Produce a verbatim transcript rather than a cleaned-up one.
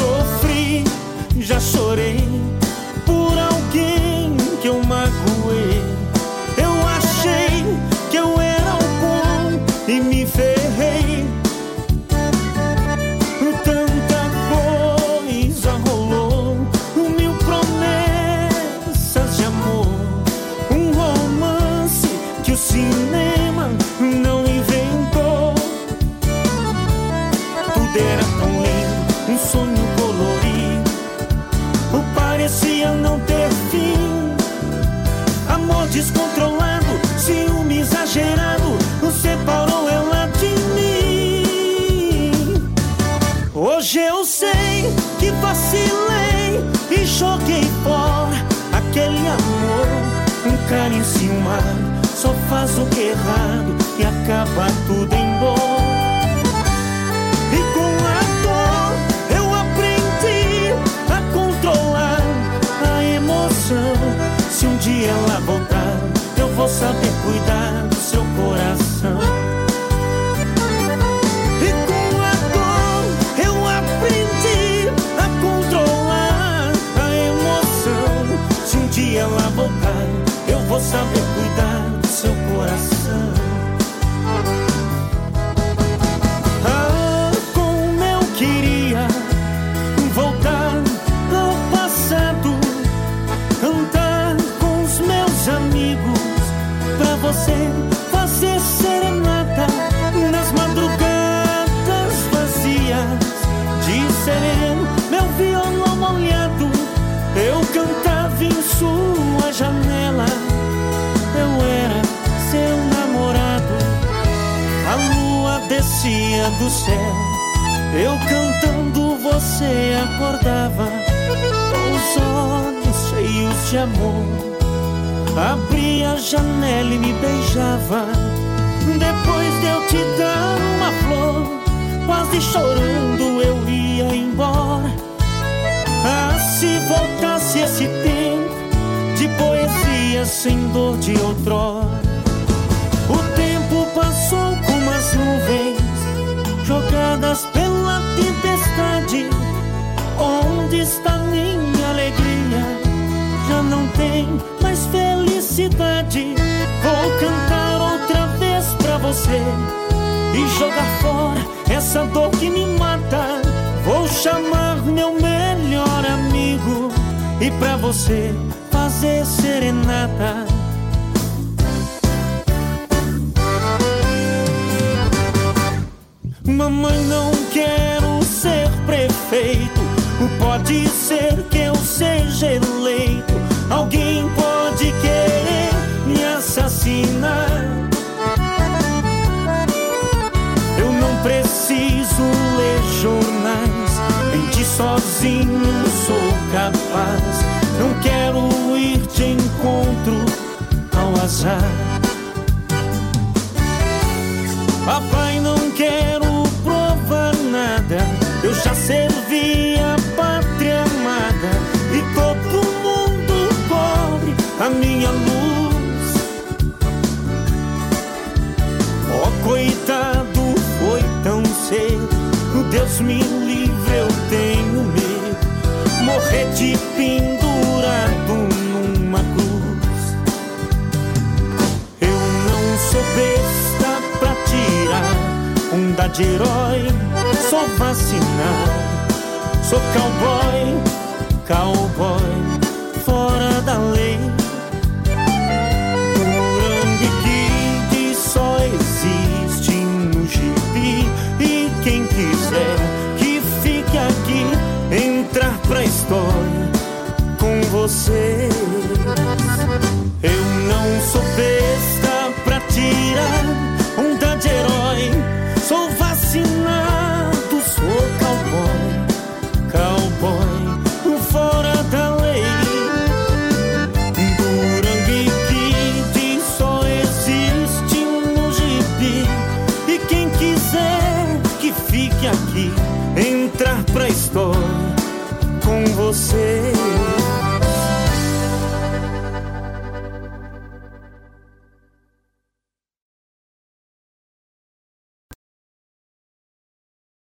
sofri, já chorei por alguém que eu magoei. Eu achei que eu era o bom e me ferrei. Tanta coisa rolou, mil promessas de amor, um romance que o cinema não inventou. Tudo era tão lindo, um sonho colorido, parecia não ter fim. Amor descontrolado, ciúme exagerado, separou ela de mim. Hoje eu sei que vacilei e joguei fora aquele amor. Um carinho ciumado só faz o que é errado e acaba tudo em dor. E com a dor eu aprendi a controlar a emoção. Se um dia ela voltar, eu vou saber cuidar do seu coração. E com a dor eu aprendi a controlar a emoção. Se um dia ela voltar, eu vou saber cuidar do seu coração. Ah, como eu queria voltar ao passado, cantar com os meus amigos, pra você fazer serenata nas madrugadas vazias. De sereno, meu violão molhado, eu cantava em sua janela. Eu era seu namorado, a lua descia do céu, eu cantando você acordava, com os olhos cheios de amor. Abria a janela e me beijava. Depois de eu te dar uma flor, quase chorando eu ia embora. Ah, se voltasse esse tempo de poesia sem dor de outrora. O tempo passou como as nuvens jogadas pela tempestade. Onde está minha alegria? Já não tem mais felicidade. Vou cantar outra vez pra você e jogar fora essa dor que me mata. Vou chamar meu melhor amigo e pra você fazer serenata. Mamãe, não quero ser prefeito, pode ser que eu seja eleito. Alguém pode querer me assassinar. Eu não preciso ler jornais, mentir sozinho sou capaz. Não quero ir de encontro ao azar. Papai, não quero provar nada, eu já servi a pátria amada e todo mundo cobre a minha luz. Oh, coitado, foi tão cedo, Deus me livre, eu tenho medo. Morrer de pendurado numa cruz. Eu não sou besta pra tirar onda de herói, sou vacinado. Sou cowboy, cowboy, fora da lei. Morangue Kid só existe no gibi. E quem quiser que fique aqui, entrar pra história com você. Eu não sou besta pra tirar onda de herói, sou vacinado, sou cowboy, cowboy, fora da lei. Morangue Kid só existe no gibi. E quem quiser que fique aqui, entrar pra história com você.